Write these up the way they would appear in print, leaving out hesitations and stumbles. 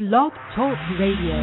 Blog Talk Radio.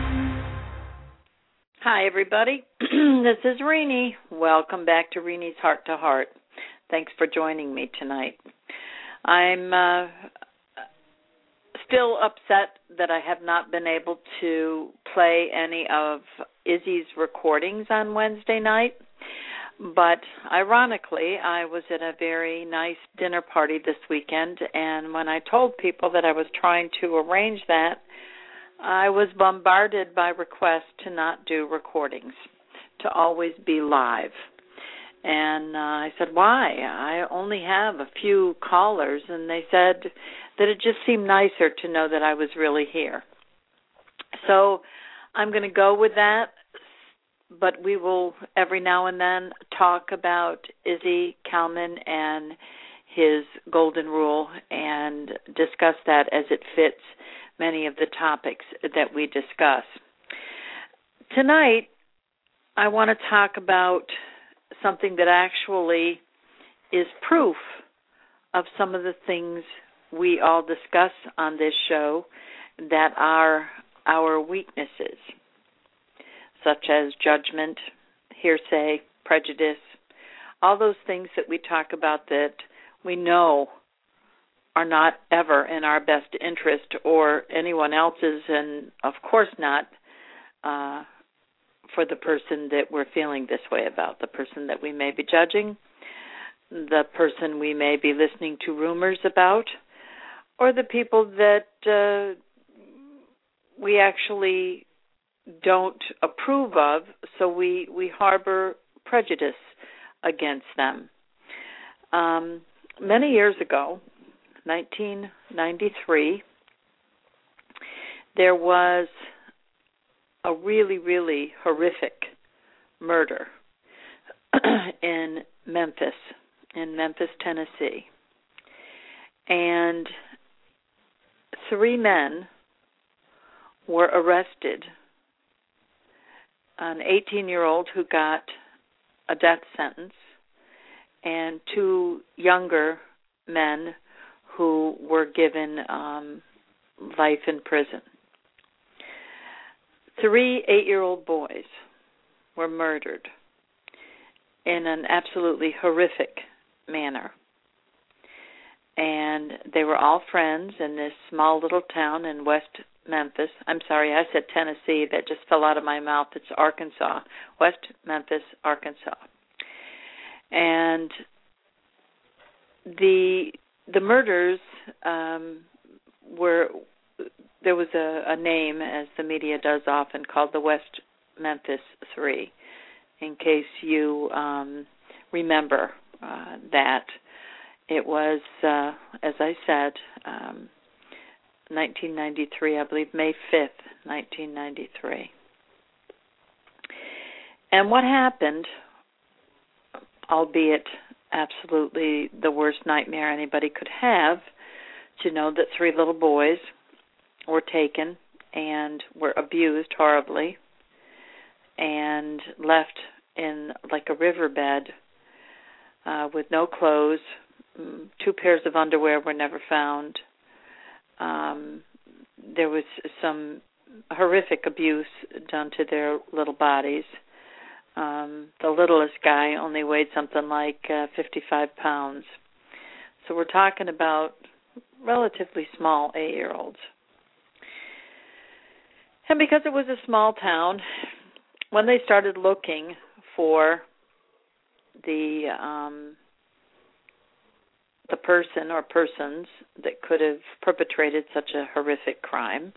Hi, everybody. This is Renee. Welcome back to Renee's Heart to Heart. Thanks for joining me tonight. I'm still upset that I have not been able to play any of Izzy's recordings on Wednesday night. But ironically, I was at a very nice dinner party this weekend, and when I told people that I was trying to arrange that, I was bombarded by requests to not do recordings, to always be live. And I said, why? I only have a few callers, and they said that it just seemed nicer to know that I was really here. So I'm going to go with that. But we will every now and then talk about Izzy Kalman and his golden rule and discuss that as it fits many of the topics that we discuss. Tonight, I want to talk about something that actually is proof of some of the things we all discuss on this show that are our weaknesses, such as judgment, hearsay, prejudice, all those things that we talk about that we know are not ever in our best interest or anyone else's, and of course not for the person that we're feeling this way about, the person that we may be judging, the person we may be listening to rumors about, or the people that we actually don't approve of, so we harbor prejudice against them. Many years ago, 1993, there was a really, really horrific murder in Memphis, Tennessee. And 3 men were arrested. An 18-year-old who got a death sentence, and 2 younger men who were given life in prison. 3 8-year-old boys were murdered in an absolutely horrific manner. And they were all friends in this small little town in West Memphis. I'm sorry, I said Tennessee. That just fell out of my mouth. It's Arkansas. West Memphis, Arkansas. And the murders were, there was a name, as the media does often, called the West Memphis Three, in case you remember that. It was, as I said, 1993, I believe, May 5th, 1993. And what happened, albeit absolutely the worst nightmare anybody could have, to know that 3 little boys were taken and were abused horribly and left in like a riverbed with no clothes. 2 pairs of underwear were never found. There was some horrific abuse done to their little bodies. The littlest guy only weighed something like 55 pounds. So we're talking about relatively small 8-year-olds. And because it was a small town, when they started looking for the person or persons that could have perpetrated such a horrific crime,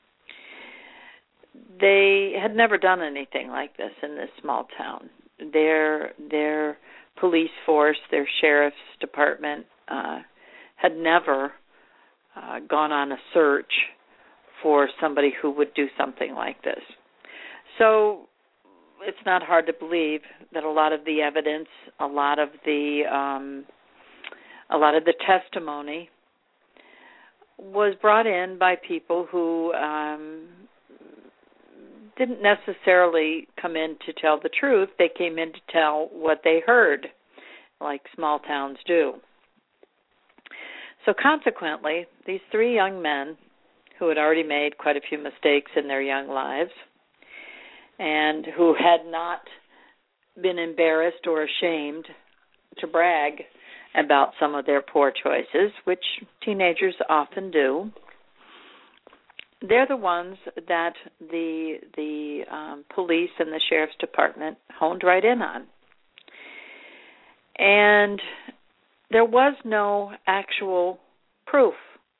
they had never done anything like this in this small town. Their police force, their sheriff's department, had never gone on a search for somebody who would do something like this. So it's not hard to believe that a lot of the evidence, a lot of the testimony was brought in by people who didn't necessarily come in to tell the truth. They came in to tell what they heard, like small towns do. So consequently, these 3 young men who had already made quite a few mistakes in their young lives and who had not been embarrassed or ashamed to brag about some of their poor choices, which teenagers often do. They're the ones that the police and the sheriff's department honed right in on. And there was no actual proof,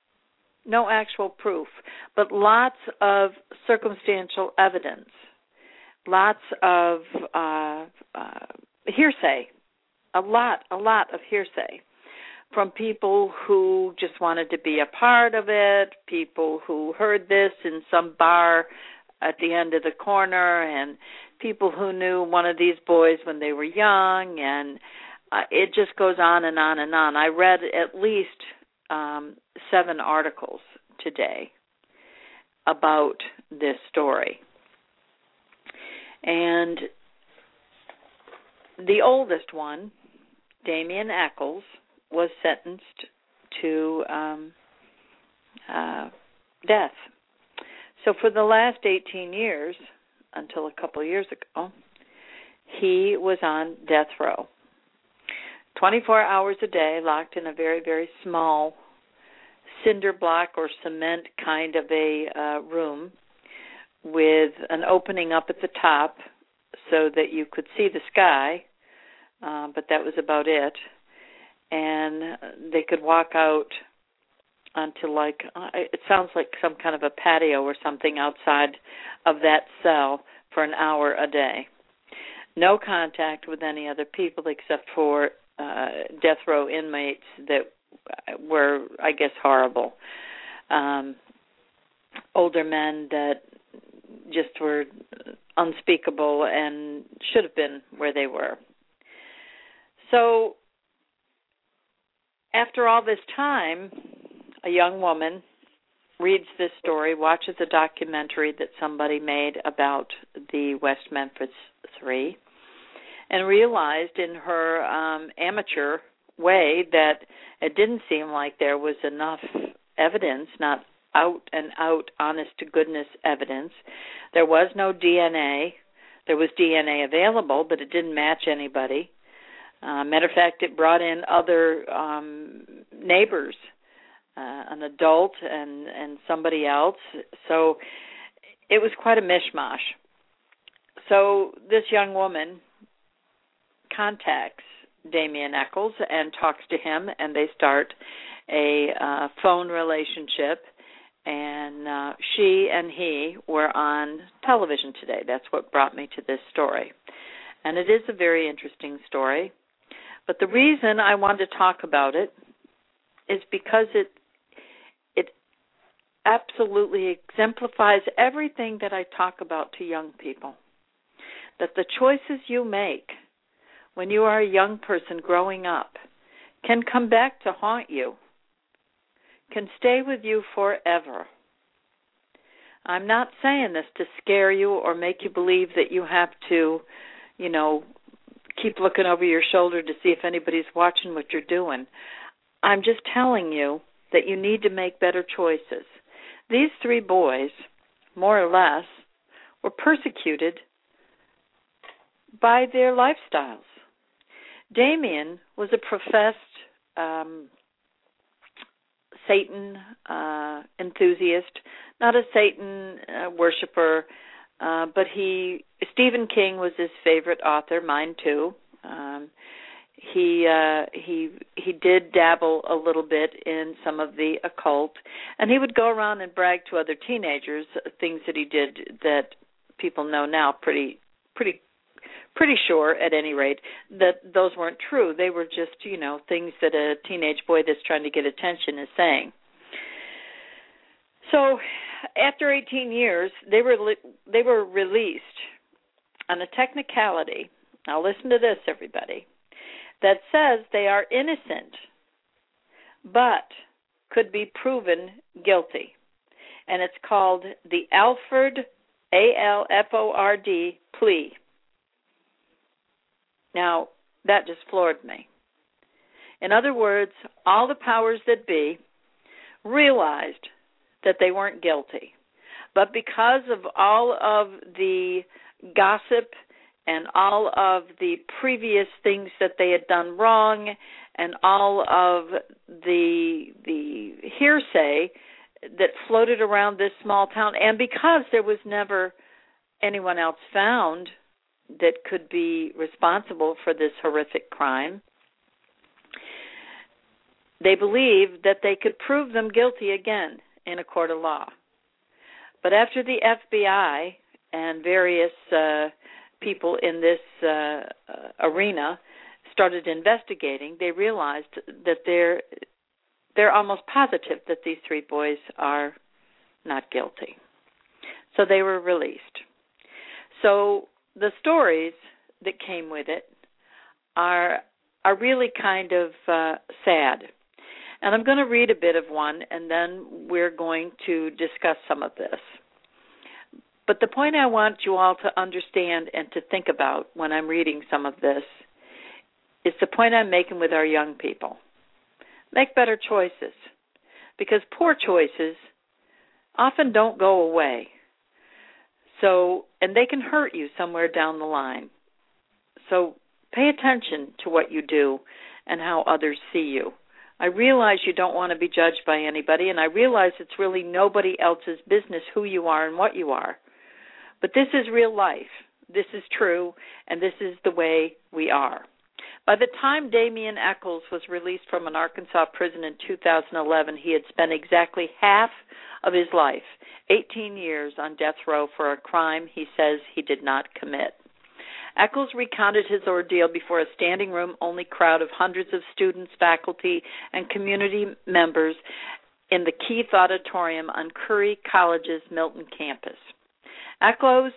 but lots of circumstantial evidence, lots of hearsay, a lot of hearsay from people who just wanted to be a part of it, people who heard this in some bar at the end of the corner, and people who knew one of these boys when they were young, and it just goes on and on and on. I read at least 7 articles today about this story. And the oldest one, Damien Echols, was sentenced to death. So for the last 18 years, until a couple of years ago, he was on death row. 24 hours a day, locked in a very, very small cinder block or cement kind of a room with an opening up at the top so that you could see the sky, but that was about it. And they could walk out onto it sounds like some kind of a patio or something outside of that cell for an hour a day. No contact with any other people except for death row inmates that were, I guess, horrible. Older men that just were unspeakable and should have been where they were. So after all this time, a young woman reads this story, watches a documentary that somebody made about the West Memphis Three, and realized in her amateur way that it didn't seem like there was enough evidence, not out-and-out, honest-to-goodness evidence. There was no DNA. There was DNA available, but it didn't match anybody. Matter of fact, it brought in other neighbors, an adult and somebody else. So it was quite a mishmash. So this young woman contacts Damien Echols and talks to him, and they start a phone relationship. And she and he were on television today. That's what brought me to this story. And it is a very interesting story. But the reason I wanted to talk about it is because it absolutely exemplifies everything that I talk about to young people. That the choices you make when you are a young person growing up can come back to haunt you, can stay with you forever. I'm not saying this to scare you or make you believe that you have to, keep looking over your shoulder to see if anybody's watching what you're doing. I'm just telling you that you need to make better choices. These 3 boys, more or less, were persecuted by their lifestyles. Damien was a professed Satan enthusiast, not a Satan worshiper, but Stephen King was his favorite author, mine too. He did dabble a little bit in some of the occult, and he would go around and brag to other teenagers things that he did that people know now pretty sure, at any rate, that those weren't true. They were just, things that a teenage boy that's trying to get attention is saying. So after 18 years, they were released on a technicality. Now listen to this, everybody, that says they are innocent but could be proven guilty. And it's called the Alford, ALFORD, plea. Now, that just floored me. In other words, all the powers that be realized that they weren't guilty. But because of all of the gossip and all of the previous things that they had done wrong and all of the hearsay that floated around this small town, and because there was never anyone else found that could be responsible for this horrific crime, they believed that they could prove them guilty again in a court of law. But after the FBI and various people in this arena started investigating, they realized that they're almost positive that these three boys are not guilty. So they were released. So the stories that came with it are really kind of sad. And I'm going to read a bit of one, and then we're going to discuss some of this. But the point I want you all to understand and to think about when I'm reading some of this is the point I'm making with our young people. Make better choices, because poor choices often don't go away. So, and they can hurt you somewhere down the line. So pay attention to what you do and how others see you. I realize you don't want to be judged by anybody, and I realize it's really nobody else's business who you are and what you are. But this is real life. This is true, and this is the way we are. By the time Damien Echols was released from an Arkansas prison in 2011, he had spent exactly half of his life, 18 years, on death row for a crime he says he did not commit. Echols recounted his ordeal before a standing room only crowd of hundreds of students, faculty, and community members in the Keith Auditorium on Curry College's Milton campus. Echols,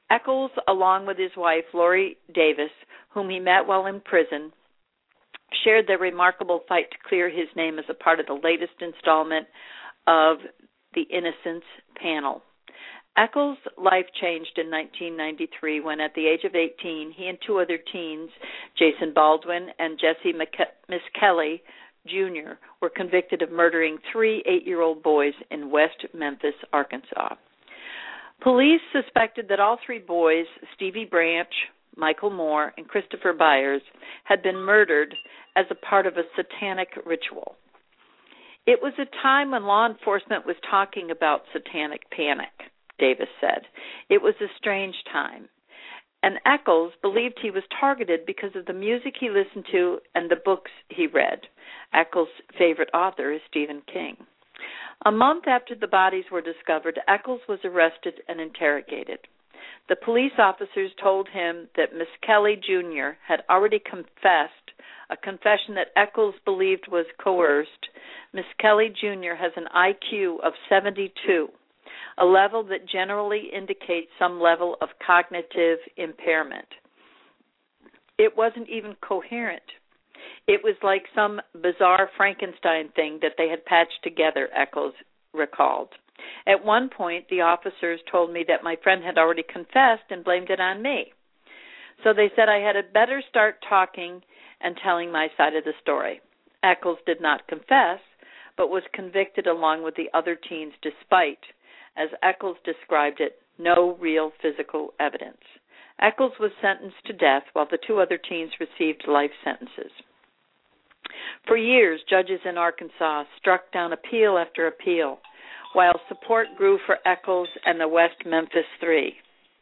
along with his wife, Lori Davis, whom he met while in prison, shared their remarkable fight to clear his name as a part of the latest installment of the Innocence Panel. Echols' life changed in 1993 when, at the age of 18, he and two other teens, Jason Baldwin and Jesse Miskelly Jr., were convicted of murdering three 8-year-old boys in West Memphis, Arkansas. Police suspected that all three boys, Stevie Branch, Michael Moore, and Christopher Byers, had been murdered as a part of a satanic ritual. It was a time when law enforcement was talking about satanic panic, Davis said. It was a strange time. And Echols believed he was targeted because of the music he listened to and the books he read. Echols' favorite author is Stephen King. A month after the bodies were discovered, Echols was arrested and interrogated. The police officers told him that Miskelly Jr. had already confessed, a confession that Echols believed was coerced. Miskelly Jr. has an IQ of 72, a level that generally indicates some level of cognitive impairment. It wasn't even coherent. It was like some bizarre Frankenstein thing that they had patched together, Echols recalled. At one point, the officers told me that my friend had already confessed and blamed it on me. So they said I had better start talking and telling my side of the story. Echols did not confess, but was convicted along with the other teens despite, as Echols described it, no real physical evidence. Echols was sentenced to death while the two other teens received life sentences. For years, judges in Arkansas struck down appeal after appeal, while support grew for Echols and the West Memphis Three.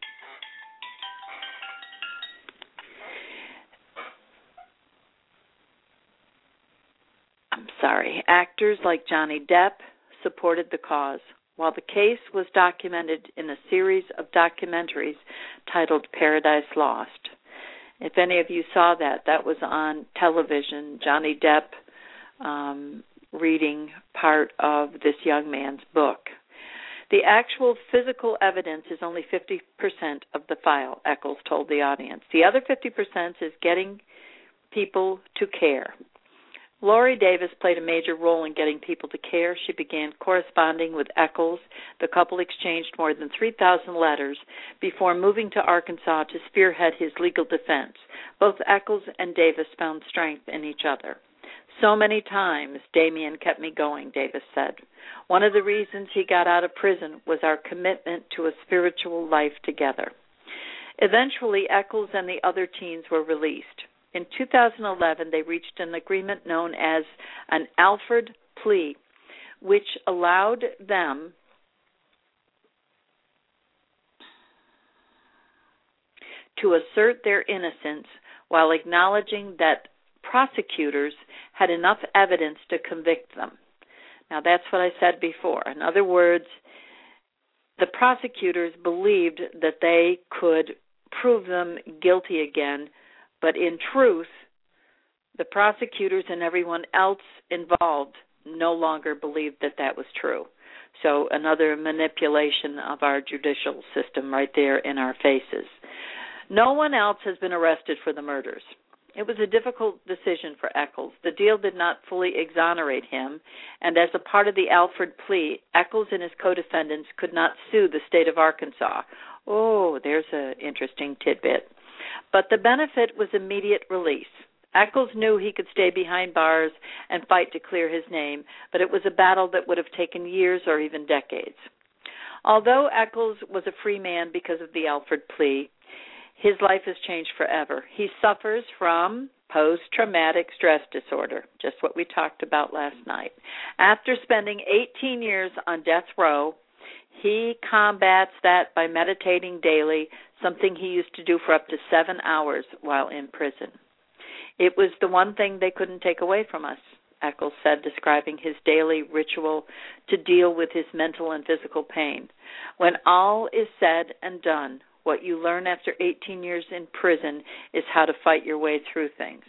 Actors like Johnny Depp supported the cause, while the case was documented in a series of documentaries titled Paradise Lost. If any of you saw that, that was on television, Johnny Depp reading part of this young man's book. The actual physical evidence is only 50% of the file, Echols told the audience. The other 50% is getting people to care. Lori Davis played a major role in getting people to care. She began corresponding with Echols. The couple exchanged more than 3,000 letters before moving to Arkansas to spearhead his legal defense. Both Echols and Davis found strength in each other. So many times Damien kept me going, Davis said. One of the reasons he got out of prison was our commitment to a spiritual life together. Eventually, Eccles and the other teens were released. In 2011, they reached an agreement known as an Alford plea, which allowed them to assert their innocence while acknowledging that prosecutors had enough evidence to convict them. Now, that's what I said before. In other words, the prosecutors believed that they could prove them guilty again, but in truth, the prosecutors and everyone else involved no longer believed that that was true. So another manipulation of our judicial system right there in our faces. No one else has been arrested for the murders. It was a difficult decision for Eccles. The deal did not fully exonerate him, and as a part of the Alford plea, Eccles and his co-defendants could not sue the state of Arkansas. Oh, there's an interesting tidbit. But the benefit was immediate release. Eccles knew he could stay behind bars and fight to clear his name, but it was a battle that would have taken years or even decades. Although Eccles was a free man because of the Alford plea, his life has changed forever. He suffers from post-traumatic stress disorder, just what we talked about last night. After spending 18 years on death row, he combats that by meditating daily, something he used to do for up to 7 hours while in prison. It was the one thing they couldn't take away from us, Eccles said, describing his daily ritual to deal with his mental and physical pain. When all is said and done, what you learn after 18 years in prison is how to fight your way through things.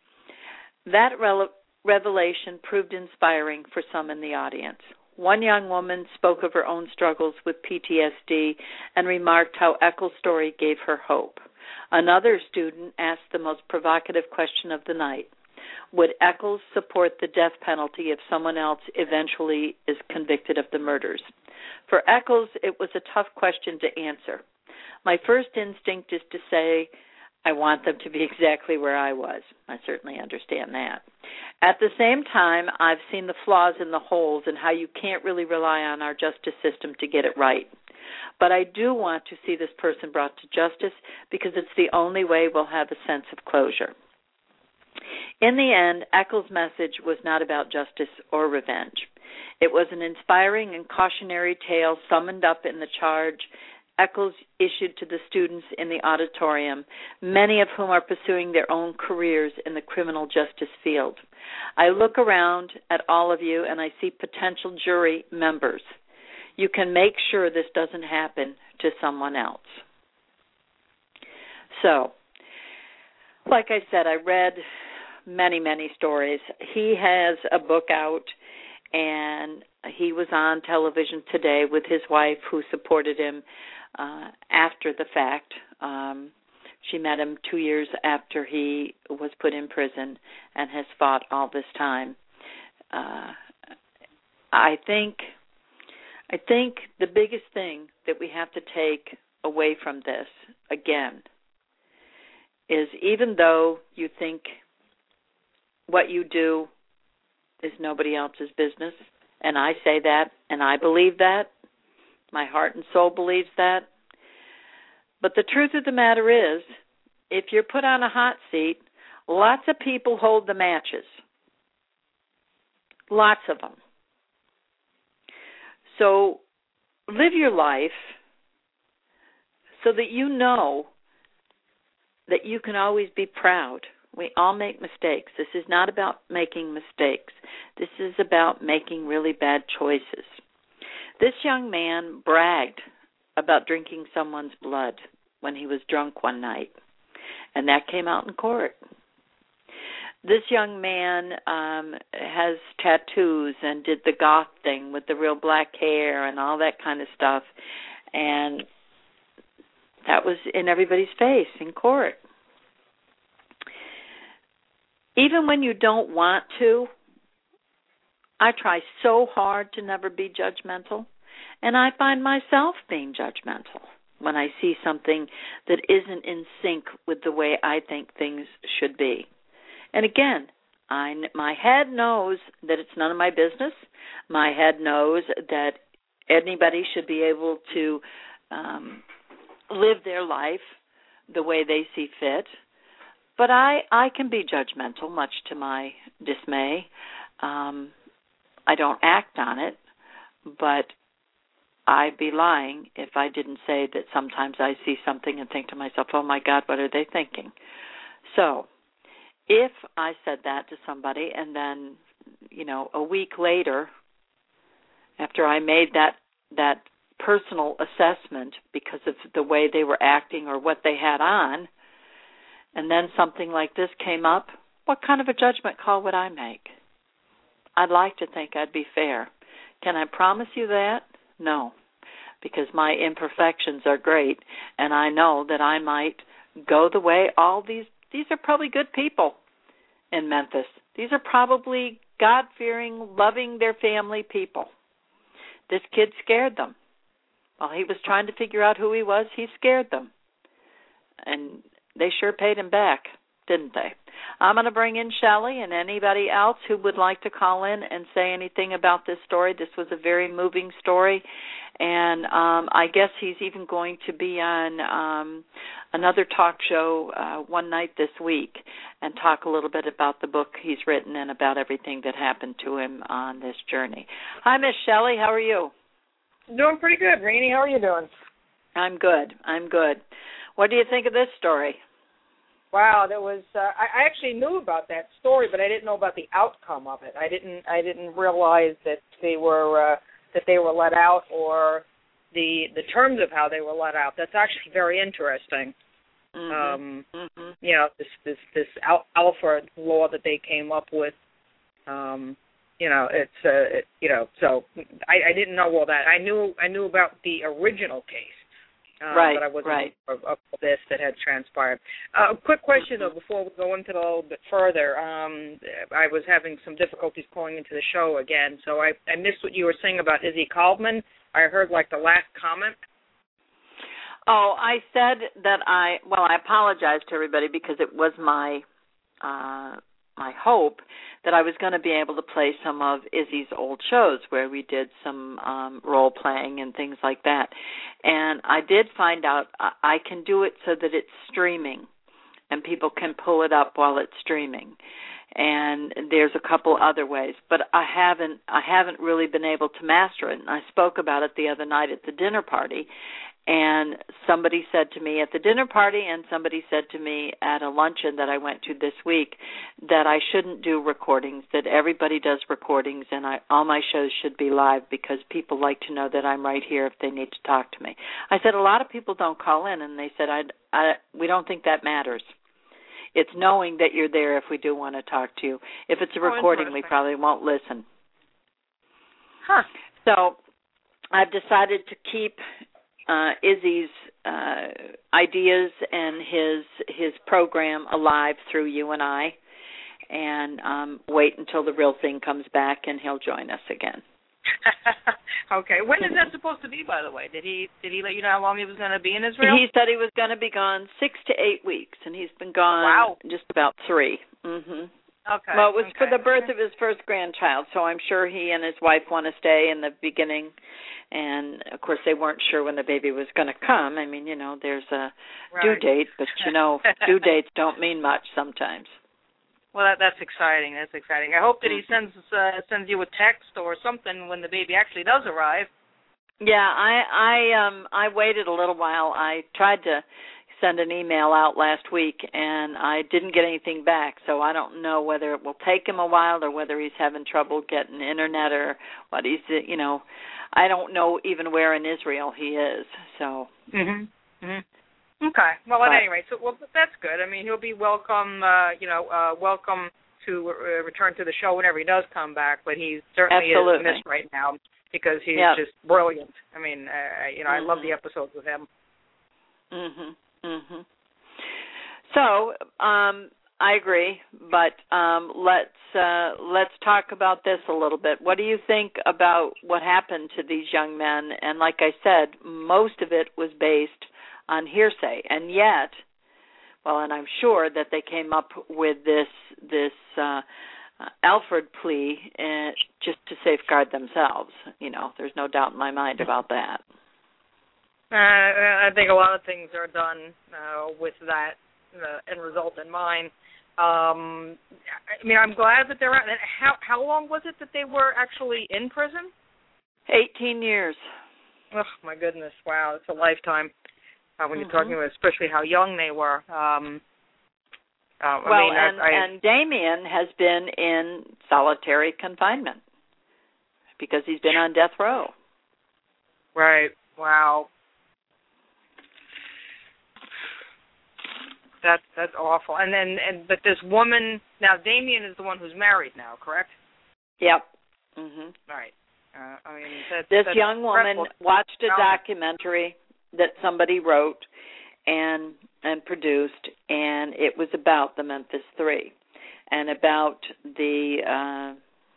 That revelation proved inspiring for some in the audience. One young woman spoke of her own struggles with PTSD and remarked how Eccles' story gave her hope. Another student asked the most provocative question of the night. Would Eccles support the death penalty if someone else eventually is convicted of the murders? For Eccles, it was a tough question to answer. My first instinct is to say, I want them to be exactly where I was. I certainly understand that. At the same time, I've seen the flaws in the holes and how you can't really rely on our justice system to get it right. But I do want to see this person brought to justice because it's the only way we'll have a sense of closure. In the end, Eccles' message was not about justice or revenge. It was an inspiring and cautionary tale summed up in the charge Eccles issued to the students in the auditorium, many of whom are pursuing their own careers in the criminal justice field. I look around at all of you and I see potential jury members. You can make sure this doesn't happen to someone else. So, like I said, I read many stories. He has a book out, and he was on television today with his wife who supported him after the fact. She met him 2 years after he was put in prison and has fought all this time. I think the biggest thing that we have to take away from this, again, is even though you think what you do is nobody else's business, and I say that, and I believe that, my heart and soul believes that. But the truth of the matter is, if you're put on a hot seat, lots of people hold the matches. Lots of them. So live your life so that you know that you can always be proud. We all make mistakes. This is not about making mistakes. This is about making really bad choices. This young man bragged about drinking someone's blood when he was drunk one night, and that came out in court. This young man has tattoos and did the goth thing with the real black hair and all that kind of stuff, and that was in everybody's face in court. Even when you don't want to, I try so hard to never be judgmental, and I find myself being judgmental when I see something that isn't in sync with the way I think things should be. And again, my head knows that it's none of my business. My head knows that anybody should be able to live their life the way they see fit. But I can be judgmental, much to my dismay. I don't act on it, but I'd be lying if I didn't say that sometimes I see something and think to myself, oh, my God, what are they thinking? So if I said that to somebody and then, a week later, after I made that personal assessment because of the way they were acting or what they had on, and then something like this came up, what kind of a judgment call would I make? I'd like to think I'd be fair. Can I promise you that? No, because my imperfections are great, and I know that I might go the way all these are probably good people in Memphis. These are probably God-fearing, loving their family people. This kid scared them. While he was trying to figure out who he was, he scared them. And they sure paid him back, didn't they? I'm going to bring in Shelley and anybody else who would like to call in and say anything about this story. This was a very moving story, and I guess he's even going to be on another talk show one night this week and talk a little bit about the book he's written and about everything that happened to him on this journey. Hi, Miss Shelley. How are you? Doing pretty good, Rainey. How are you doing? I'm good. What do you think of this story? Wow, there was. I actually knew about that story, but I didn't know about the outcome of it. I didn't realize that they were let out or the terms of how they were let out. That's actually very interesting. This alpha law that they came up with. So I didn't know all that. I knew about the original case. Right, but I wasn't right. aware of this that had transpired. A quick question, though, before we go into it a little bit further. I was having some difficulties calling into the show again, so I missed what you were saying about Izzy Kaufman. I heard, the last comment. Oh, I said that I apologize to everybody because it was my hope that I was going to be able to play some of Izzy's old shows where we did some role playing and things like that. And I did find out I can do it so that it's streaming and people can pull it up while it's streaming. And there's a couple other ways, but I haven't really been able to master it. And I spoke about it the other night at the dinner party. And somebody said to me at the dinner party and somebody said to me at a luncheon that I went to this week that I shouldn't do recordings, that everybody does recordings and all my shows should be live because people like to know that I'm right here if they need to talk to me. I said a lot of people don't call in, and they said we don't think that matters. It's knowing that you're there if we do want to talk to you. If it's a recording, we probably won't listen. Huh. So I've decided to keep Izzy's ideas and his program alive through you and I, and wait until the real thing comes back and he'll join us again. Okay. When is that supposed to be, by the way? Did he let you know how long he was going to be in Israel? He said he was going to be gone 6 to 8 weeks, and he's been gone just about 3. Mm-hmm. Okay. Well, it was for the birth of his first grandchild, so I'm sure he and his wife want to stay in the beginning. And, of course, they weren't sure when the baby was going to come. I mean, there's a due date, but, due dates don't mean much sometimes. Well, that's exciting. That's exciting. I hope that he sends you a text or something when the baby actually does arrive. Yeah, I waited a little while. I tried to send an email out last week, and I didn't get anything back, so I don't know whether it will take him a while or whether he's having trouble getting internet or what he's, I don't know even where in Israel he is, so. Okay. Well, at any rate, that's good. I mean, he'll be welcome, welcome to return to the show whenever he does come back, but he certainly is missed right now because he's just brilliant. I mean, I love the episodes with him. So, I agree, but let's talk about this a little bit. What do you think about what happened to these young men? And like I said, most of it was based on hearsay, and yet, and I'm sure that they came up with this Alford plea just to safeguard themselves. There's no doubt in my mind about that. I think a lot of things are done with that end result in mind. I'm glad that they're out. How long was it that they were actually in prison? 18 years. Oh, my goodness. Wow, it's a lifetime when you're talking about especially how young they were. And Damien has been in solitary confinement because he's been on death row. Right. Wow. That's awful. But this woman now, Damien is the one who's married now, correct? Yep. Mhm. Right. This young woman watched a documentary that somebody wrote and produced, and it was about the Memphis Three and about the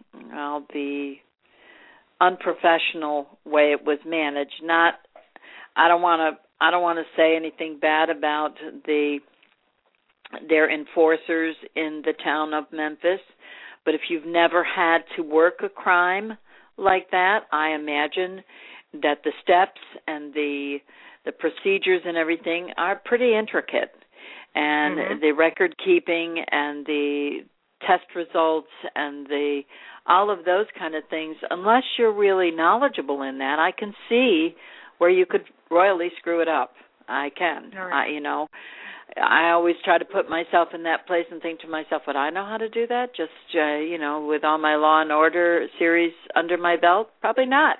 unprofessional way it was managed. I don't want to say anything bad about their enforcers in the town of Memphis, but if you've never had to work a crime like that, I imagine that the steps and the procedures and everything are pretty intricate, and the record keeping and the test results and all of those kind of things. Unless you're really knowledgeable in that, I can see where you could royally screw it up. I can. Right. I always try to put myself in that place and think to myself, would I know how to do that? Just, with all my Law and Order series under my belt? Probably not.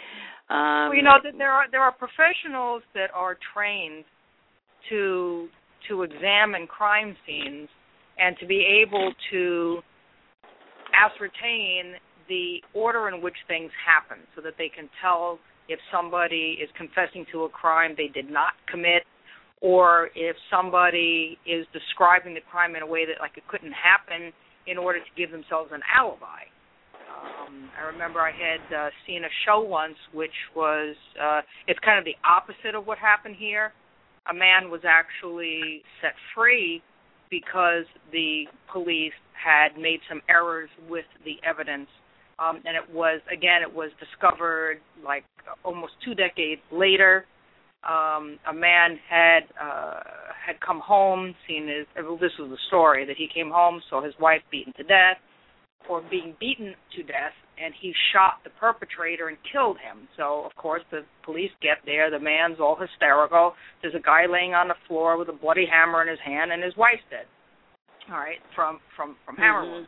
There are professionals that are trained to examine crime scenes and to be able to ascertain the order in which things happen so that they can tell if somebody is confessing to a crime they did not commit, or if somebody is describing the crime in a way that it couldn't happen in order to give themselves an alibi. I remember I had seen a show once which was, it's kind of the opposite of what happened here. A man was actually set free because the police had made some errors with the evidence. And it was discovered almost 2 decades later. A man had come home, this was the story, that he came home, saw his wife being beaten to death, and he shot the perpetrator and killed him. So, of course, the police get there. The man's all hysterical. There's a guy laying on the floor with a bloody hammer in his hand, and his wife's dead. All right, from hammer wounds.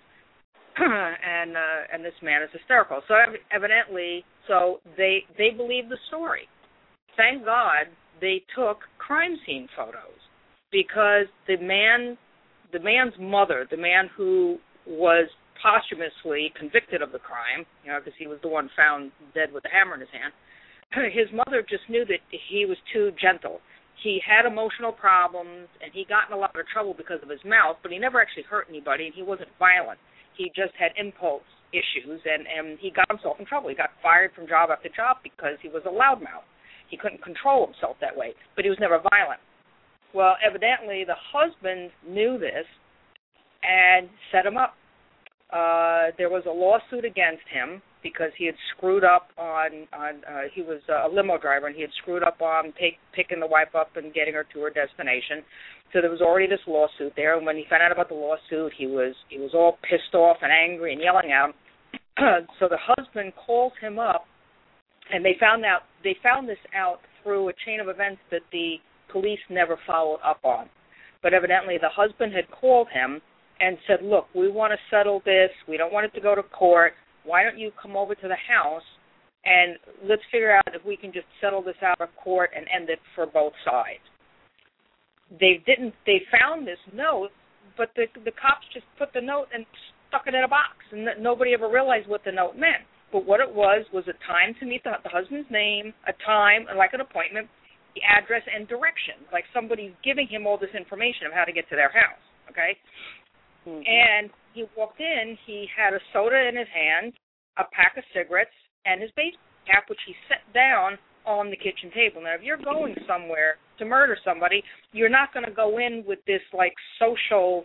And this man is hysterical. So evidently, they believe the story. Thank God they took crime scene photos, because the man's mother, the man who was posthumously convicted of the crime, because he was the one found dead with a hammer in his hand, his mother just knew that he was too gentle. He had emotional problems, and he got in a lot of trouble because of his mouth, but he never actually hurt anybody, and he wasn't violent. He just had impulse issues, and he got himself in trouble. He got fired from job after job because he was a loudmouth. He couldn't control himself that way, but he was never violent. Well, evidently, the husband knew this and set him up. There was a lawsuit against him because he had screwed up he was a limo driver, and he had screwed up on picking the wife up and getting her to her destination. So there was already this lawsuit there, and when he found out about the lawsuit, he was all pissed off and angry and yelling at him. So the husband calls him up, and they found this out through a chain of events that the police never followed up on. But evidently the husband had called him and said, look, we want to settle this. We don't want it to go to court. Why don't you come over to the house and let's figure out if we can just settle this out of court and end it for both sides. They found this note, but the cops just put the note and stuck it in a box, and nobody ever realized what the note meant. But what it was a time to meet the husband's name, a time, like an appointment, the address, and directions. Like somebody's giving him all this information of how to get to their house, okay? Mm-hmm. And he walked in, he had a soda in his hand, a pack of cigarettes, and his baseball cap, which he set down on the kitchen table. Now, if you're going somewhere to murder somebody, you're not going to go in with this, like, social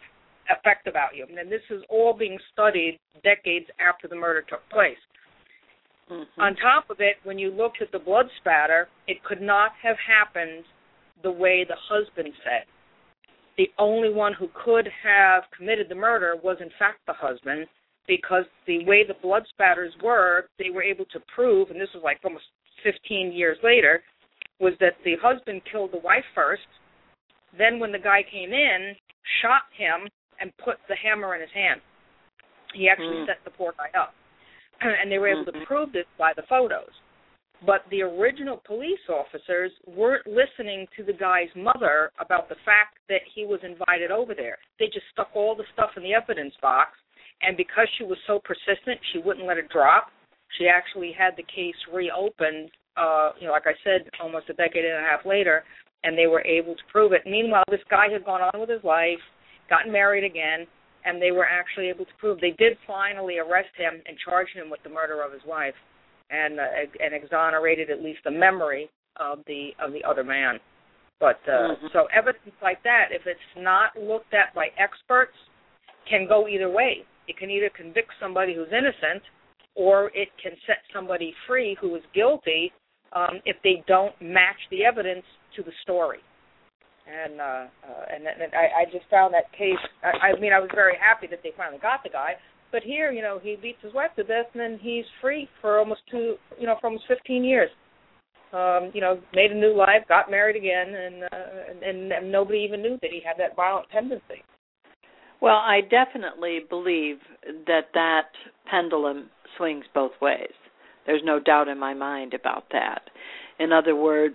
effect about you. And this is all being studied decades after the murder took place. Mm-hmm. On top of it, when you looked at the blood spatter, it could not have happened the way the husband said. The only one who could have committed the murder was, in fact, the husband, because the way the blood spatters were, they were able to prove, and this was like almost 15 years later, was that the husband killed the wife first, then when the guy came in, shot him and put the hammer in his hand. He actually set the poor guy up. And they were able to prove this by the photos. But the original police officers weren't listening to the guy's mother about the fact that he was invited over there. They just stuck all the stuff in the evidence box, and because she was so persistent, she wouldn't let it drop. She actually had the case reopened, like I said, almost a decade and a half later, and they were able to prove it. Meanwhile, this guy had gone on with his life, gotten married again, and they were actually able to prove. They did finally arrest him and charge him with the murder of his wife, and exonerated at least the memory of the other man. But so evidence like that, if it's not looked at by experts, can go either way. It can either convict somebody who's innocent, or it can set somebody free who is guilty if they don't match the evidence to the story. And I just found that case. I mean, I was very happy that they finally got the guy. But here, he beats his wife to death, and then he's free for almost 15 years. Made a new life, got married again, and nobody even knew that he had that violent tendency. Well, I definitely believe that pendulum swings both ways. There's no doubt in my mind about that. In other words,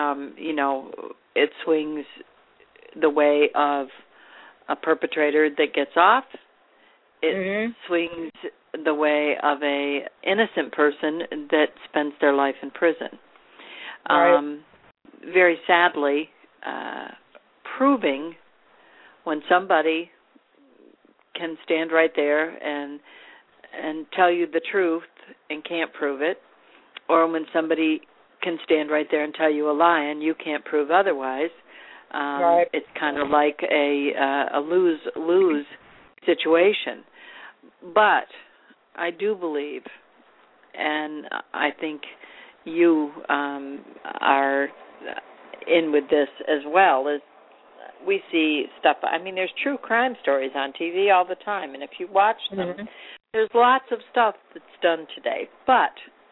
it swings the way of a perpetrator that gets off. It swings the way of a innocent person that spends their life in prison. Right. Very sadly, proving when somebody can stand right there and tell you the truth and can't prove it, or when somebody can stand right there and tell you a lie and you can't prove otherwise, right. It's kind of like a lose-lose situation. But I do believe, and I think you are in with this as well, is we see stuff. I mean, there's true crime stories on TV all the time, and if you watch them, there's lots of stuff that's done today. But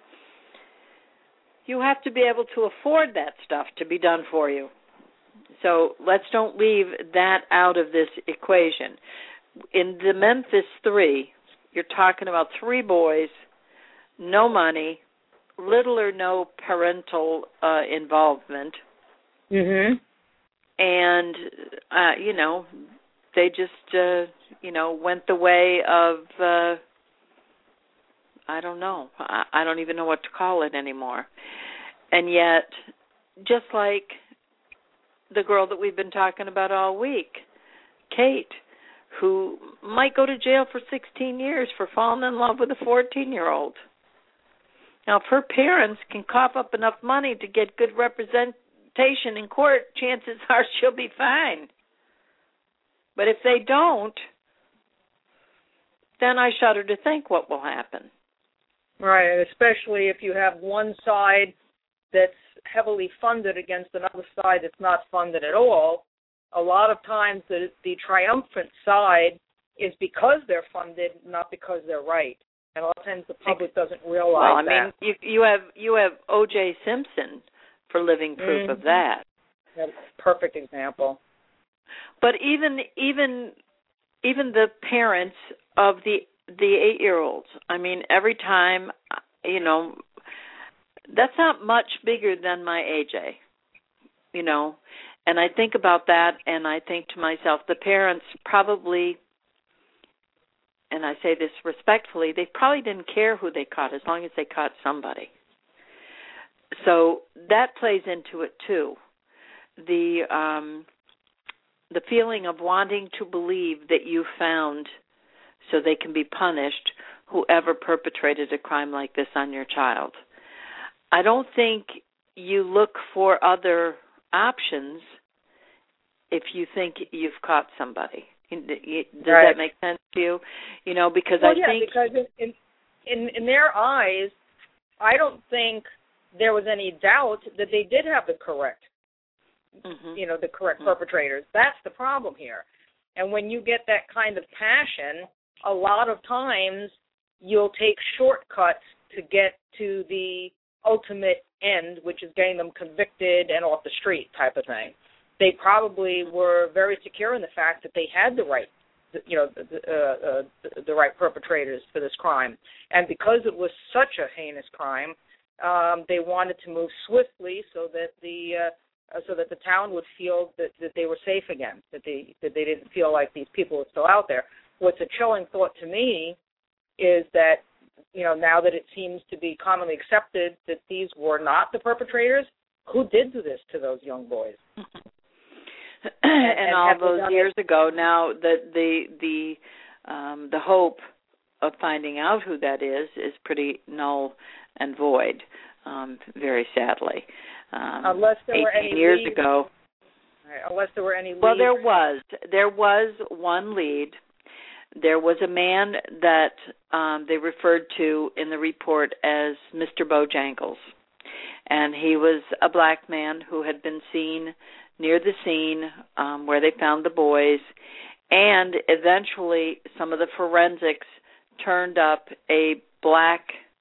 you have to be able to afford that stuff to be done for you. So let's don't leave that out of this equation. In the Memphis 3, you're talking about 3 boys, no money, little or no parental involvement. And, they just, went the way of, I don't know. I don't even know what to call it anymore. And yet, just like the girl that we've been talking about all week, Kate, who might go to jail for 16 years for falling in love with a 14-year-old. Now, if her parents can cough up enough money to get good representation in court, chances are she'll be fine. But if they don't, then I shudder to think what will happen. Right, especially if you have one side that's heavily funded against another side that's not funded at all. A lot of times the triumphant side is because they're funded, not because they're right. And a lot of times the public doesn't realize that. Well, I mean, you have O.J. Simpson for living proof of that. That's a perfect example. But even the parents of the 8-year-olds, I mean, every time, that's not much bigger than my AJ, And I think about that, and I think to myself, the parents probably, and I say this respectfully, they probably didn't care who they caught as long as they caught somebody. So that plays into it too. The feeling of wanting to believe that you found so they can be punished whoever perpetrated a crime like this on your child. I don't think you look for other options if you think you've caught somebody. Does that make sense to you? Because I think because in their eyes, I don't think there was any doubt that they did have the correct, the correct perpetrators. That's the problem here. And when you get that kind of passion, a lot of times you'll take shortcuts to get to the ultimate end, which is getting them convicted and off the street type of thing. They probably were very secure in the fact that they had the right, the right perpetrators for this crime. And because it was such a heinous crime, they wanted to move swiftly so that the town would feel that they were safe again, that they didn't feel like these people were still out there. What's a chilling thought to me is that, now that it seems to be commonly accepted that these were not the perpetrators, who did do this to those young boys? and all those years ago, now the hope of finding out who that is pretty null and void, very sadly. Unless there were 18 years ago. Right, unless there were any leads. Well, there was one lead. There was a man that they referred to in the report as Mr. Bojangles, and he was a black man who had been seen near the scene where they found the boys, and eventually some of the forensics turned up a black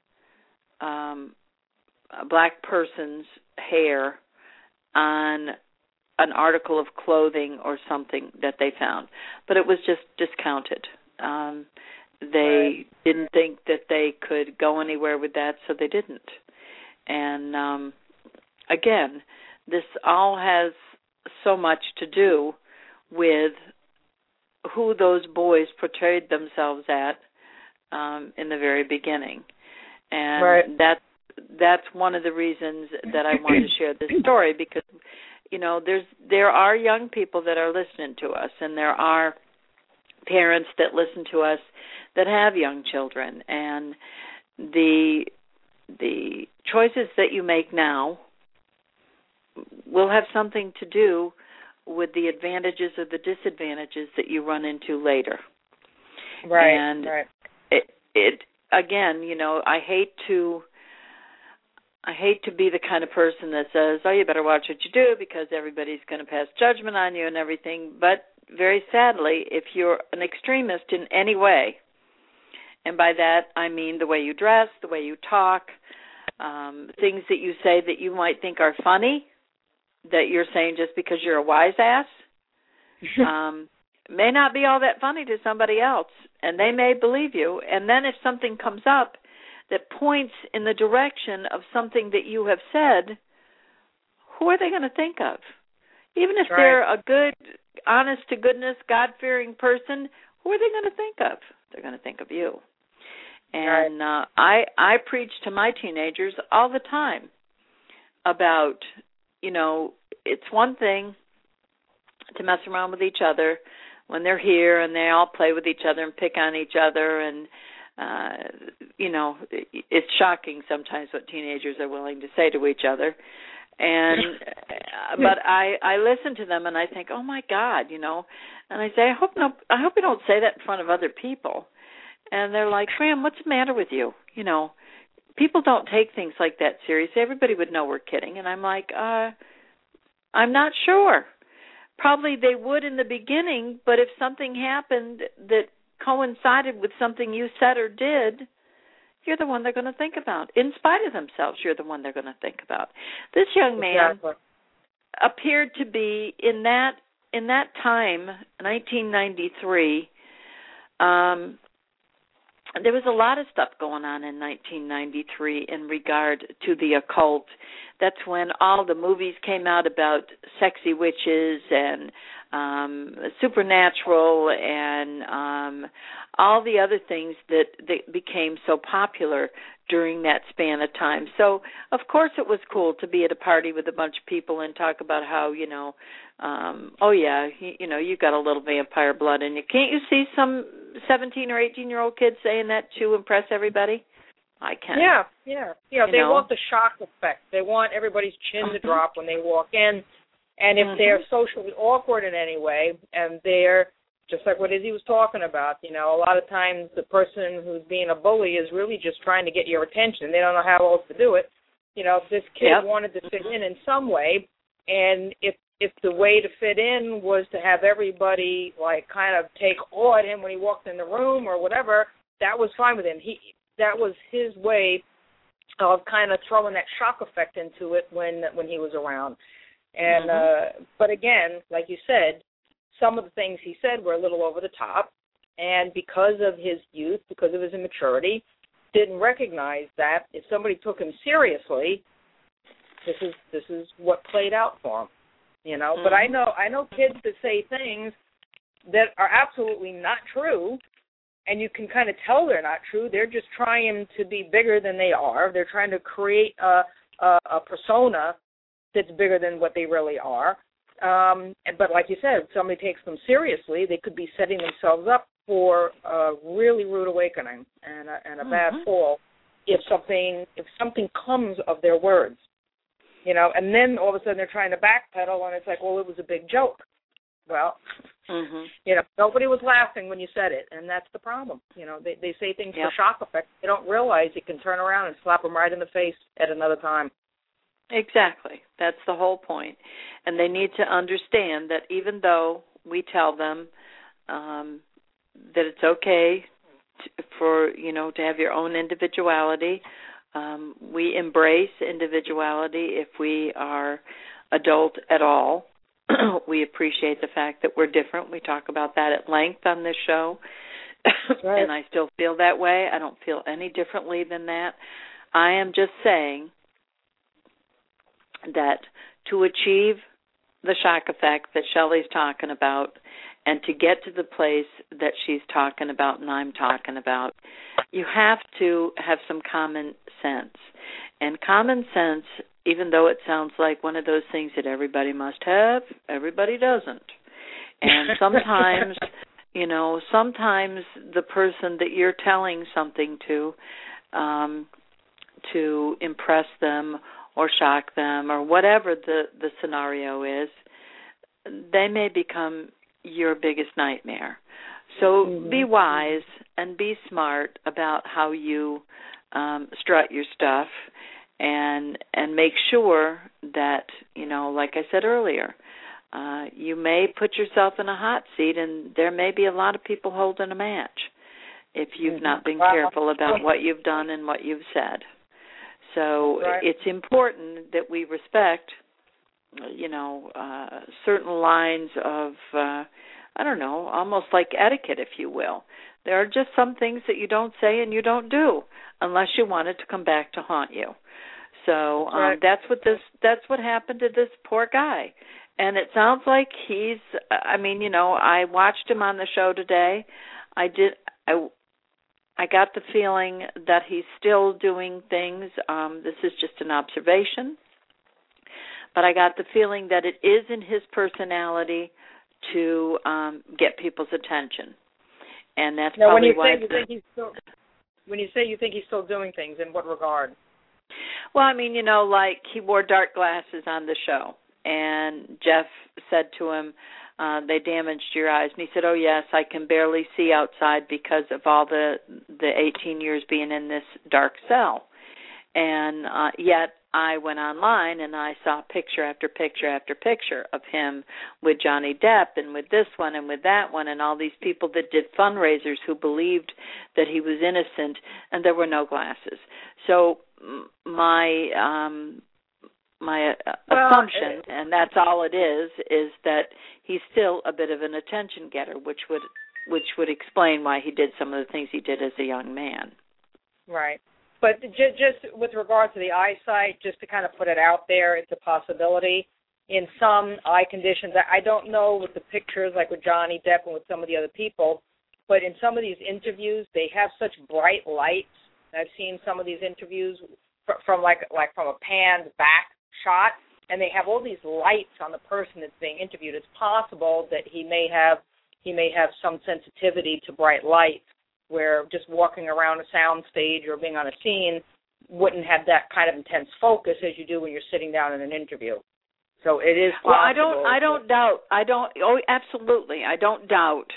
person's hair on an article of clothing or something that they found, but it was just discounted. They didn't think that they could go anywhere with that, so they didn't. And again, this all has so much to do with who those boys portrayed themselves at in the very beginning. And that's one of the reasons that I wanted to share this story, because there are young people that are listening to us, and there are parents that listen to us that have young children, and the choices that you make now will have something to do with the advantages or the disadvantages that you run into later. Right. And it again, I hate to be the kind of person that says, oh, you better watch what you do because everybody's going to pass judgment on you and everything. But very sadly, if you're an extremist in any way, and by that I mean the way you dress, the way you talk, things that you say that you might think are funny, that you're saying just because you're a wise ass, may not be all that funny to somebody else, and they may believe you. And then if something comes up that points in the direction of something that you have said, who are they going to think of? Even if they're a good, honest-to-goodness, God-fearing person, who are they going to think of? They're going to think of you. And I preach to my teenagers all the time about, it's one thing to mess around with each other when they're here and they all play with each other and pick on each other, and it's shocking sometimes what teenagers are willing to say to each other. And but I listen to them and I think, oh my God, and I say, I hope you don't say that in front of other people. And they're like, Fran, what's the matter with you? People don't take things like that seriously. Everybody would know we're kidding. And I'm like, I'm not sure. Probably they would in the beginning, but if something happened that coincided with something you said or did, you're the one they're going to think about. In spite of themselves, you're the one they're going to think about. This young man appeared to be in that time, 1993. There was a lot of stuff going on in 1993 in regard to the occult. That's when all the movies came out about sexy witches and supernatural and all the other things that became so popular during that span of time. So, of course, it was cool to be at a party with a bunch of people and talk about how, oh, yeah, you got a little vampire blood in you. Can't you see some 17 or 18-year-old kids saying that to impress everybody? I can. Yeah. They want the shock effect. They want everybody's chin to drop when they walk in. And if they're socially awkward in any way and they're just like what Izzy was talking about. You know, a lot of times the person who's being a bully is really just trying to get your attention. They don't know how else to do it. You know, if this kid wanted to fit in some way, and if the way to fit in was to have everybody, like, kind of take awe at him when he walked in the room or whatever, that was fine with him. That was his way of kind of throwing that shock effect into it when he was around. And but again, like you said, some of the things he said were a little over the top, and because of his youth, because of his immaturity, didn't recognize that if somebody took him seriously, this is what played out for him, you know. But I know kids that say things that are absolutely not true, and you can kind of tell they're not true. They're just trying to be bigger than they are. They're trying to create a persona that's bigger than what they really are. But like you said, if somebody takes them seriously, they could be setting themselves up for a really rude awakening and a bad fall if something comes of their words, you know. And then all of a sudden they're trying to backpedal, and it's like, well, it was a big joke. Well, you know, nobody was laughing when you said it, and that's the problem. You know, they say things for shock effect. They don't realize it can turn around and slap them right in the face at another time. Exactly. That's the whole point. And they need to understand that even though we tell them that it's okay to have your own individuality, we embrace individuality if we are adult at all. We appreciate the fact that we're different. We talk about that at length on this show. Right. And I still feel that way. I don't feel any differently than that. I am just saying that to achieve the shock effect that Shelley's talking about and to get to the place that she's talking about and I'm talking about, you have to have some common sense. And common sense, even though it sounds like one of those things that everybody must have, everybody doesn't. And sometimes, sometimes the person that you're telling something to impress them or shock them or whatever the scenario is, they may become your biggest nightmare. So be wise and be smart about how you strut your stuff and make sure that, like I said earlier, you may put yourself in a hot seat and there may be a lot of people holding a match if you've not been careful about what you've done and what you've said. So it's important that we respect, certain lines of, almost like etiquette, if you will. There are just some things that you don't say and you don't do unless you want it to come back to haunt you. So that's what happened to this poor guy. And it sounds like I watched him on the show today. I got the feeling that he's still doing things. This is just an observation. But I got the feeling that it is in his personality to get people's attention. And that's probably why. When you say you think he's still doing things, in what regard? Well, like he wore dark glasses on the show. And Jeff said to him, they damaged your eyes. And he said, oh, yes, I can barely see outside because of all the 18 years being in this dark cell. And yet I went online and I saw picture after picture after picture of him with Johnny Depp and with this one and with that one and all these people that did fundraisers who believed that he was innocent, and there were no glasses. So my assumption, and that's all it is that he's still a bit of an attention getter, which would explain why he did some of the things he did as a young man. Right. But just with regard to the eyesight, just to kind of put it out there, it's a possibility. In some eye conditions, I don't know with the pictures, like with Johnny Depp and with some of the other people, but in some of these interviews, they have such bright lights. I've seen some of these interviews from from a panned back shot, and they have all these lights on the person that's being interviewed. It's possible that he may have some sensitivity to bright lights, where just walking around a sound stage or being on a scene wouldn't have that kind of intense focus as you do when you're sitting down in an interview. So it is possible. Well, I don't doubt. Oh, absolutely. I don't doubt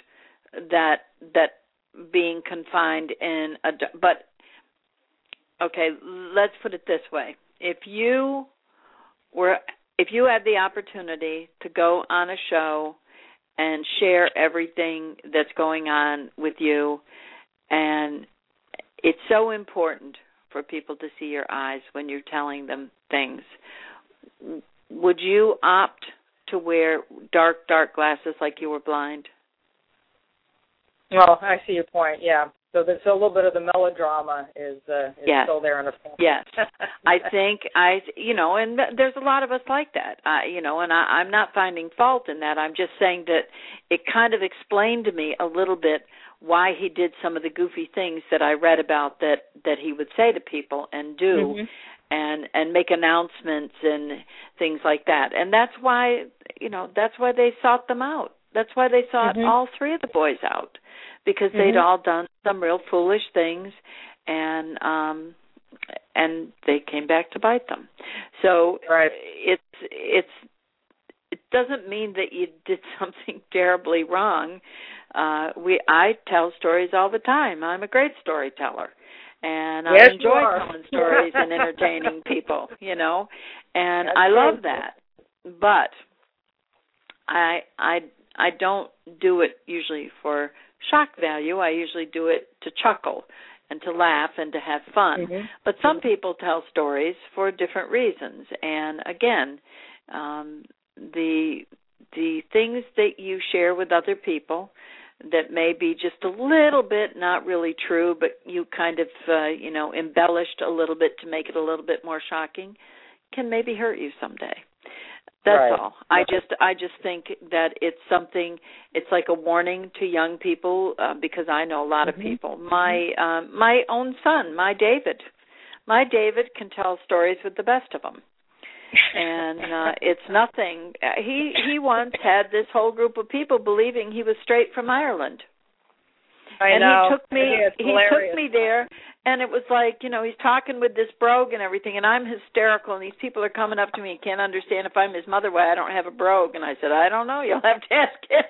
that being confined in but okay, let's put it this way. If you had the opportunity to go on a show and share everything that's going on with you, and it's so important for people to see your eyes when you're telling them things, would you opt to wear dark glasses like you were blind? Well, I see your point, yeah. So there's a little bit of the melodrama is yes. still there in the film. Yes. I think and there's a lot of us like that, and I'm not finding fault in that. I'm just saying that it kind of explained to me a little bit why he did some of the goofy things that I read about that he would say to people and do, and make announcements and things like that. And that's why they sought them out. That's why they sought all three of the boys out. Because they'd all done some real foolish things, and they came back to bite them. So it doesn't mean that you did something terribly wrong. I tell stories all the time. I'm a great storyteller, and I enjoy telling stories and entertaining people. And I love that. But I don't do it usually for shock value. I usually do it to chuckle and to laugh and to have fun. But some people tell stories for different reasons. And again, the things that you share with other people that may be just a little bit not really true, but you kind of embellished a little bit to make it a little bit more shocking, can maybe hurt you someday. That's all. I just think that it's something. It's like a warning to young people because I know a lot of people. My own son, my David can tell stories with the best of them, and it's nothing. He once had this whole group of people believing he was straight from Ireland. I know. He took me there, and it was like, he's talking with this brogue and everything, and I'm hysterical, and these people are coming up to me and can't understand if I'm his mother why I don't have a brogue. And I said, I don't know. You'll have to ask him.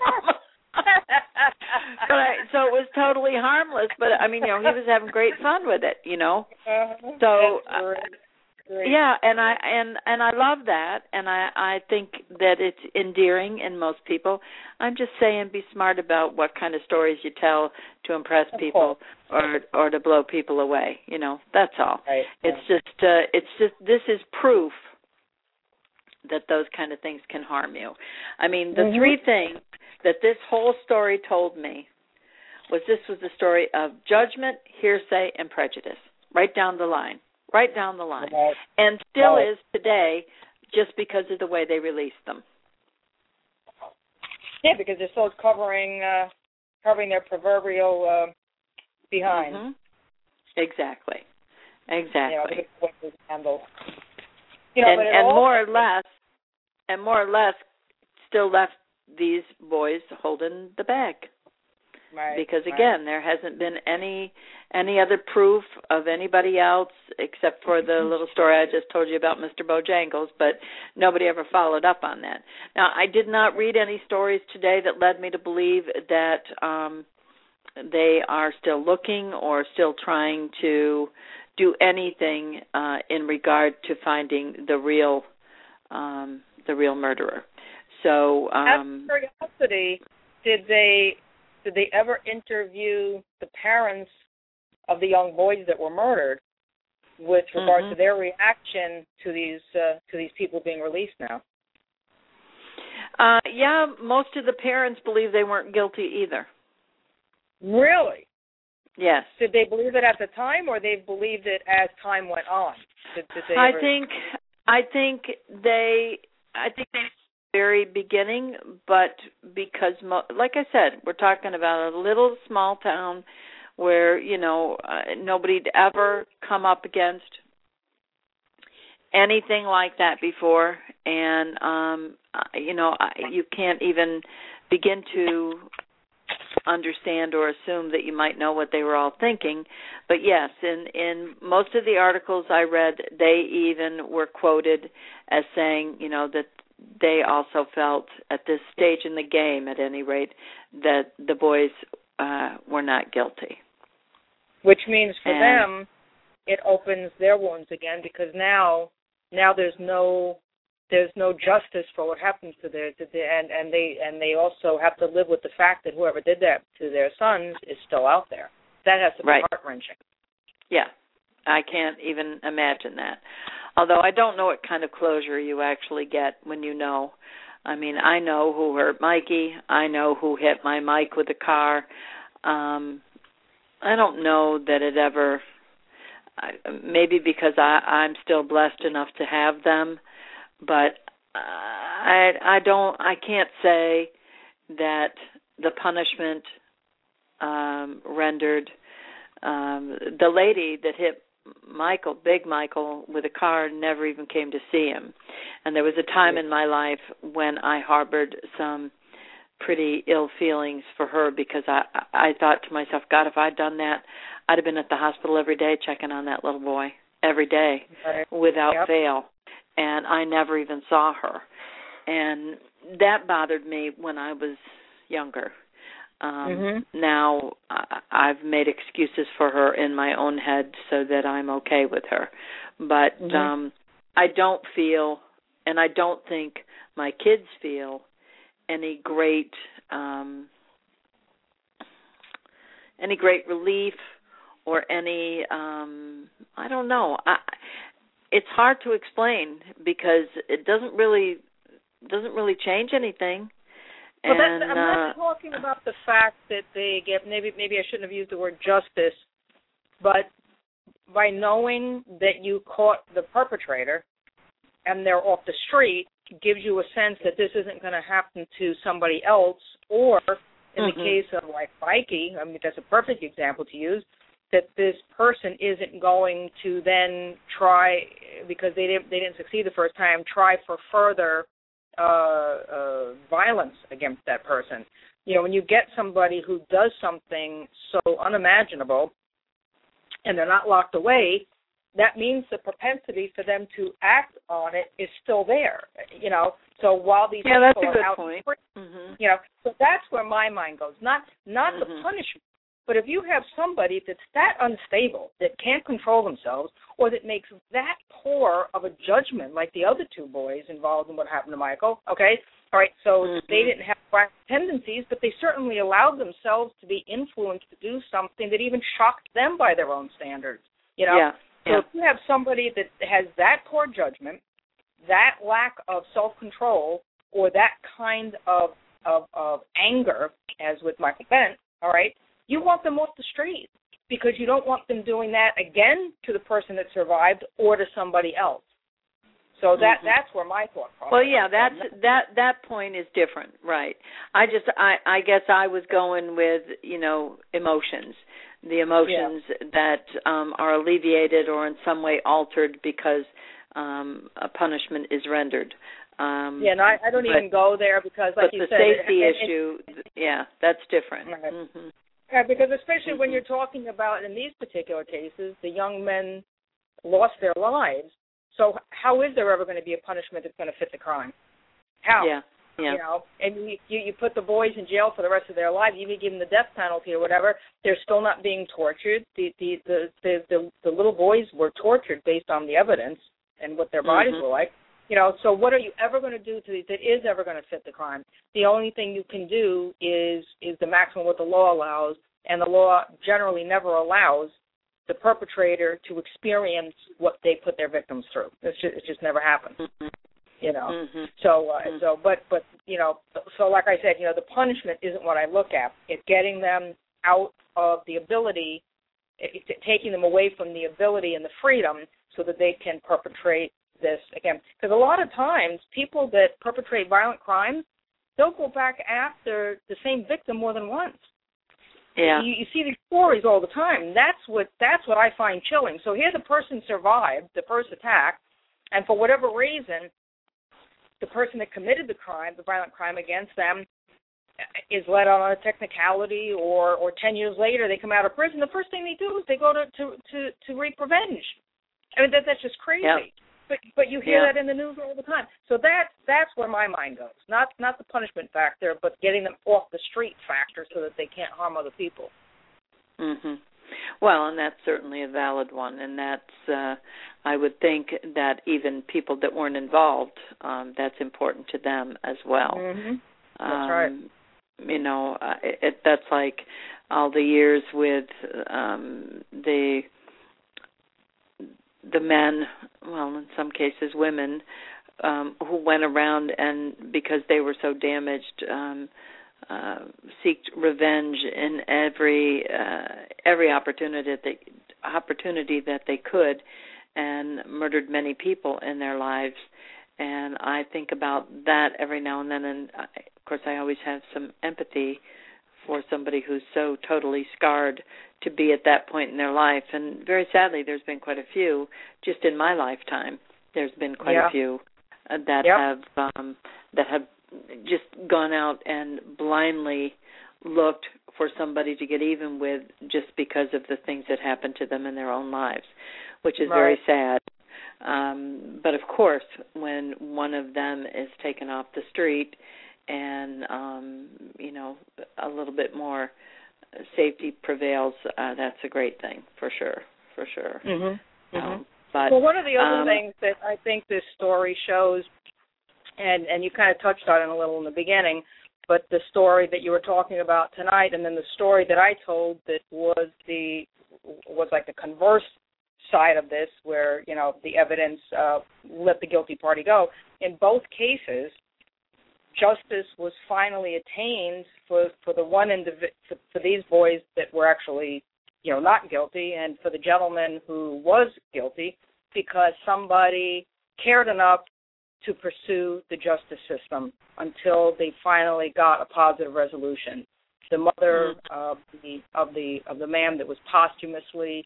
So it was totally harmless, but, he was having great fun with it, So... yeah, and I love that, and I think that it's endearing in most people. I'm just saying, be smart about what kind of stories you tell to impress people or to blow people away. That's all. Right. It's just this is proof that those kind of things can harm you. The three things that this whole story told me was this was the story of judgment, hearsay, and prejudice, right down the line. Right down the line. And still is today just because of the way they released them. Yeah, because they're still covering their proverbial behind. Exactly. And more or less still left these boys holding the bag. Because again, there hasn't been any other proof of anybody else except for the little story I just told you about Mr. Bojangles, but nobody ever followed up on that. Now, I did not read any stories today that led me to believe that they are still looking or still trying to do anything in regard to finding the real murderer. So, out of curiosity, did they ever interview the parents of the young boys that were murdered with regard to their reaction to these people being released now? Yeah, most of the parents believe they weren't guilty either. Really? Yes. Did they believe it at the time, or they believed it as time went on? I think they very beginning, but because, like I said, we're talking about a little small town where, nobody'd ever come up against anything like that before, and, you can't even begin to understand or assume that you might know what they were all thinking. But yes, in most of the articles I read, they even were quoted as saying, that they also felt at this stage in the game, at any rate, that the boys were not guilty. Which means for them, it opens their wounds again, because now there's no justice for what happens to and they also have to live with the fact that whoever did that to their sons is still out there. That has to be heart-wrenching. Yeah, I can't even imagine that. Although I don't know what kind of closure you actually get when you know. I mean, I know who hurt Mikey. I know who hit my Mike with a car. I don't know that it ever, maybe because I'm still blessed enough to have them, but I can't say that the punishment rendered the lady that hit Michael, Big Michael, with a car never even came to see him. And there was a time in my life when I harbored some pretty ill feelings for her, because I thought to myself, God, if I'd done that, I'd have been at the hospital every day checking on that little boy, every day, without fail. And I never even saw her. And that bothered me when I was younger. Now I've made excuses for her in my own head so that I'm okay with her. But I don't feel, and I don't think my kids feel, any great relief or any I don't know. It's hard to explain because it doesn't really change anything. Well, I'm not talking about the fact that they get, maybe I shouldn't have used the word justice, but by knowing that you caught the perpetrator and they're off the street, gives you a sense that this isn't going to happen to somebody else, or in the case of like Mikey, I mean, that's a perfect example to use, that this person isn't going to then try, because they didn't succeed the first time, try for further violence against that person. You know, when you get somebody who does something so unimaginable and they're not locked away, that means the propensity for them to act on it is still there. You know, so while these people that's a are good out, point. You know, so that's where my mind goes. Not the punishment, but if you have somebody that's that unstable, that can't control themselves, or that makes that poor of a judgment, like the other two boys involved in what happened to Michael, okay? All right, so they didn't have black tendencies, but they certainly allowed themselves to be influenced to do something that even shocked them by their own standards, you know? Yeah. So if you have somebody that has that poor judgment, that lack of self-control, or that kind of anger, as with Michael Bent, all right, you want them off the street because you don't want them doing that again to the person that survived or to somebody else. So that's where my thought process. Well, yeah, that point is different, right? I guess I was going with, you know, emotions. The emotions that are alleviated or in some way altered because a punishment is rendered. And I don't even go there because, like you said, the safety issue, that's different. Right. Yeah, because especially when you're talking about, in these particular cases, the young men lost their lives. So how is there ever going to be a punishment that's going to fit the crime? How? Yeah. You know, and you put the boys in jail for the rest of their lives. You even give them the death penalty or whatever. They're still not being tortured. The little boys were tortured based on the evidence and what their bodies were like. You know, so what are you ever going to do to that is ever going to fit the crime? The only thing you can do is the maximum what the law allows, and the law generally never allows the perpetrator to experience what they put their victims through. It just never happens. You know, so but you know, so like I said, you know, the punishment isn't what I look at. It's getting them out of the ability, taking them away from the ability and the freedom, so that they can perpetrate this again. Because a lot of times, people that perpetrate violent crimes, they'll go back after the same victim more than once. Yeah, you see these stories all the time. That's what I find chilling. So here, the person survived the first attack, and for whatever reason, the person that committed the crime, the violent crime against them, is let on a technicality, or 10 years later they come out of prison. The first thing they do is they go to reap revenge. I mean, that's just crazy. But you hear that in the news all the time. So that's where my mind goes. Not the punishment factor, but getting them off the street factor so that they can't harm other people. Mhm. Well, and that's certainly a valid one, and that's I would think that even people that weren't involved, that's important to them as well. Mm-hmm. That's right. You know, that's like all the years with the men, well, in some cases women, who went around and because they were so damaged, seeked revenge in every opportunity that they could, and murdered many people in their lives. And I think about that every now and then, and of course I always have some empathy for somebody who's so totally scarred to be at that point in their life. And very sadly, there's been quite a few, just in my lifetime, there's been quite a few that have just gone out and blindly looked for somebody to get even with just because of the things that happened to them in their own lives, which is very sad. But of course, when one of them is taken off the street and, you know, a little bit more safety prevails, that's a great thing, for sure. Mm-hmm. Mm-hmm. But, well, one of the other things that I think this story shows, and you kind of touched on it a little in the beginning, but the story that you were talking about tonight, and then the story that I told that was like the converse side of this, where, you know, the evidence let the guilty party go. In both cases, justice was finally attained for the one for these boys that were actually, you know, not guilty, and for the gentleman who was guilty, because somebody cared enough to pursue the justice system until they finally got a positive resolution. The mother of the man that was posthumously,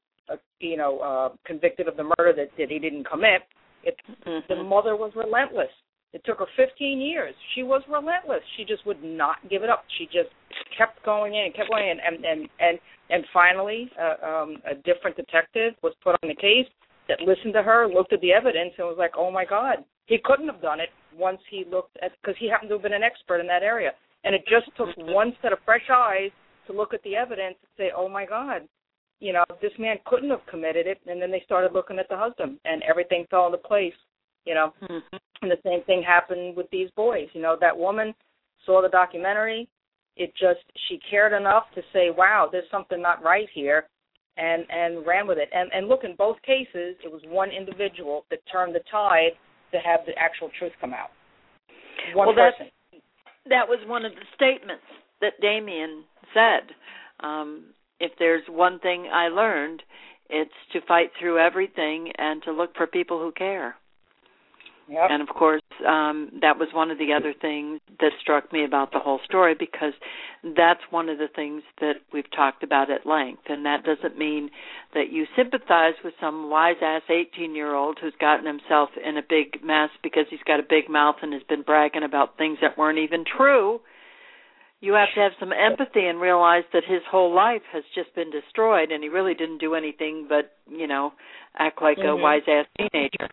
convicted of the murder that he didn't commit, the mother was relentless. It took her 15 years. She was relentless. She just would not give it up. She just kept going in and kept going in. And finally, a different detective was put on the case that listened to her, looked at the evidence, and was like, oh, my God. He couldn't have done it once he looked at, because he happened to have been an expert in that area. And it just took one set of fresh eyes to look at the evidence and say, oh, my God, you know, this man couldn't have committed it. And then they started looking at the husband, and everything fell into place, you know. And the same thing happened with these boys. You know, that woman saw the documentary. She cared enough to say, wow, there's something not right here, and ran with it. And look, in both cases, it was one individual that turned the tide to have the actual truth come out. One person. That was one of the statements that Damien said. If there's one thing I learned, it's to fight through everything and to look for people who care. Yep. And, of course, that was one of the other things that struck me about the whole story, because that's one of the things that we've talked about at length. And that doesn't mean that you sympathize with some wise-ass 18-year-old who's gotten himself in a big mess because he's got a big mouth and has been bragging about things that weren't even true. You have to have some empathy and realize that his whole life has just been destroyed, and he really didn't do anything but, you know, act like a wise-ass teenager.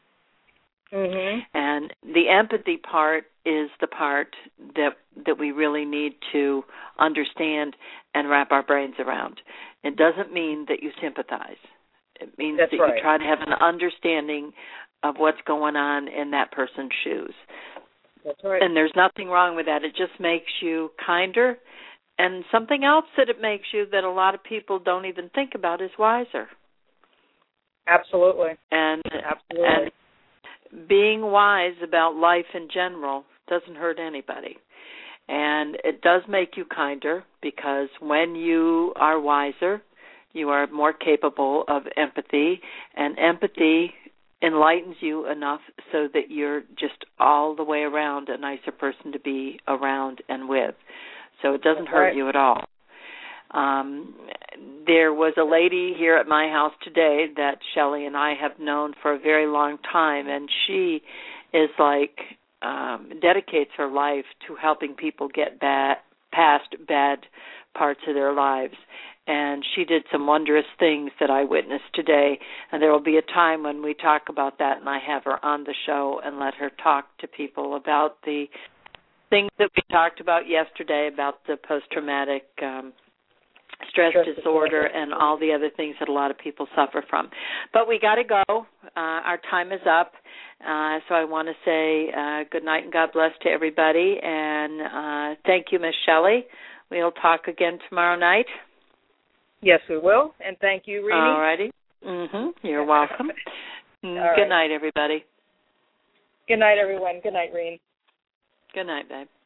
And the empathy part is the part that we really need to understand and wrap our brains around. It doesn't mean that you sympathize. It means that you try to have an understanding of what's going on in that person's shoes. That's right. And there's nothing wrong with that. It just makes you kinder. And something else that it makes you that a lot of people don't even think about is wiser. Absolutely. And being wise about life in general doesn't hurt anybody. And it does make you kinder, because when you are wiser, you are more capable of empathy, and empathy enlightens you enough so that you're just all the way around a nicer person to be around and with. So it doesn't hurt you at all. There was a lady here at my house today that Shelley and I have known for a very long time, and she is like, dedicates her life to helping people get past bad parts of their lives. and she did some wondrous things that I witnessed today, and there will be a time when we talk about that, and I have her on the show and let her talk to people about the things that we talked about yesterday, about the post-traumatic stress disorder and all the other things that a lot of people suffer from. But we got to go. Our time is up. So I want to say good night and God bless to everybody. And thank you, Miss Shelley. We'll talk again tomorrow night. Yes, we will. And thank you, Renee. All righty. You're welcome. Good night, everybody. Good night, everyone. Good night, Reen. Good night, babe.